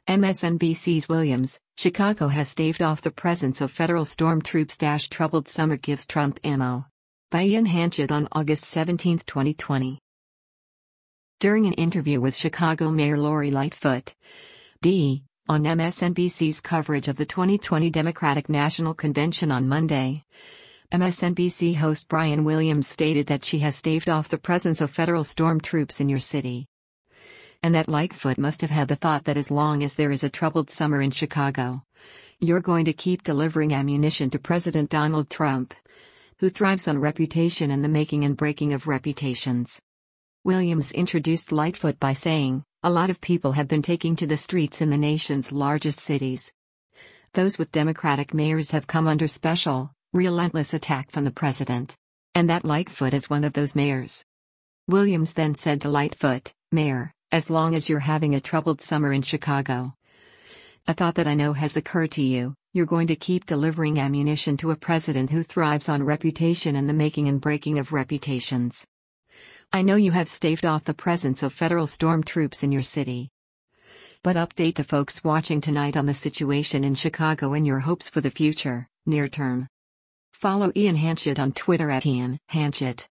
MSNBC's Williams, Chicago has staved off the presence of federal storm troops. Troubled summer gives Trump ammo. By Ian Hanchett on August 17, 2020. During an interview with Chicago Mayor Lori Lightfoot, D. on MSNBC's coverage of the 2020 Democratic National Convention on Monday, MSNBC host Brian Williams stated that she has staved off the presence of federal storm troops in your city. And that Lightfoot must have had the thought that as long as there is a troubled summer in Chicago, you're going to keep delivering ammunition to President Donald Trump, who thrives on reputation and the making and breaking of reputations. Williams introduced Lightfoot by saying, "A lot of people have been taking to the streets in the nation's largest cities. Those with Democratic mayors have come under special, relentless attack from the president. And that Lightfoot is one of those mayors." Williams then said to Lightfoot, "Mayor, as long as you're having a troubled summer in Chicago, a thought that I know has occurred to you, you're going to keep delivering ammunition to a president who thrives on reputation and the making and breaking of reputations. I know you have staved off the presence of federal storm troops in your city. But update the folks watching tonight on the situation in Chicago and your hopes for the future, near term." Follow Ian Hanchett on Twitter @IanHanchett.